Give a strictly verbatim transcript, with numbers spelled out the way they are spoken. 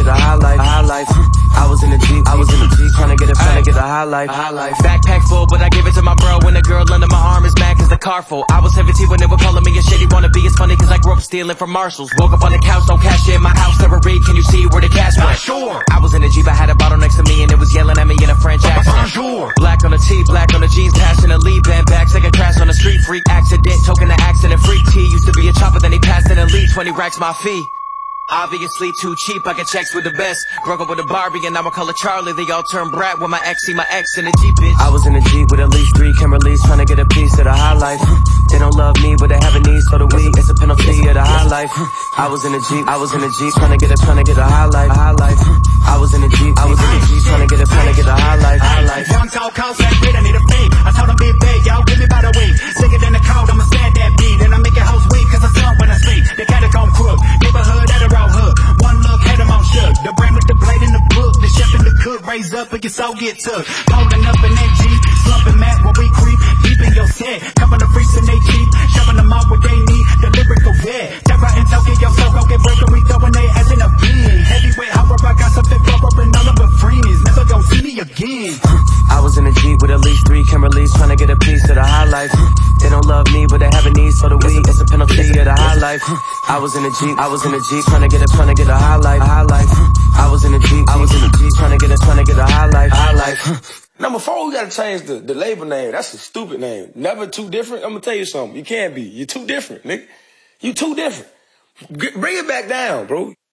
get a high life, a high life. I was in the Jeep, I was in the Jeep, tryna get a, tryna get a high life, a high life. Backpack full, but I gave it to my bro. When the girl under my arm is mad cause the car full. I was seventeen when they were calling me a shitty wannabe. It's funny cause I grew up stealing from Marshalls. Woke up on the couch, no cash in my house. Never read, can you see where the cash went? Sure. I was in the Jeep, I had a bottle next to me and it was yelling at me in a French accent. Sure. Black on the tee, black on the jeans, passionately bent back, second crash on the street. Freak accident, token the accident. Freak T used to be a chopper, then he passed in a lead. twenty racks my fee. Obviously too cheap, I get checks with the best. Broke up with a Barbie and now I call her Charlie. They all turn brat when my ex see my ex in the Jeep, bitch. I was in the Jeep with at least three camera leads, tryna get a piece of the high life. They don't love me, but they have a need, so the weed, it's a penalty of the high life. I was in the Jeep, I was in the Jeep, tryna get a, tryna get a high life, a high life. I was in the Jeep, I was in the Jeep, tryna get a, tryna get a high life, high life. Young tall, cold, fat, red, I need a fade. I told them big bag, y'all give me by the week. Sicker than the cold, I'ma stand that beat. And I make it house weak, cause I saw when I speak. They got it gon' crook, neighborhood at a raw hood. One look, had them on shook. The brand with the blade in the book, the chef and the cook. Raise up, and your soul get took. Holding up in that Jeep, slumping mad where we creep. Deep in your set, coming the freaks in they Jeep. Shoving them out what they need, the lyrical vet. Terra and Tokyo, so go get broken, we throwing they ass in a bin. Heavyweight horror, I got something for up and all of my friends. Never gon' see me again. I was in the Jeep with at least three camera leads, tryna get a piece of the high life. They don't love me, but they have a need, so the weed, it's a penalty of the high life. I was in the Jeep, I was in the Jeep, tryna get a, tryna get a high life, a high life. I was in the Jeep, I was in the Jeep, tryna get a, tryna get a high life, high life. Number four, we gotta change the, the label name. That's a stupid name. Never too different. I'm gonna tell you something. You can't be. You're too different, nigga. You too different. G- bring it back down, bro.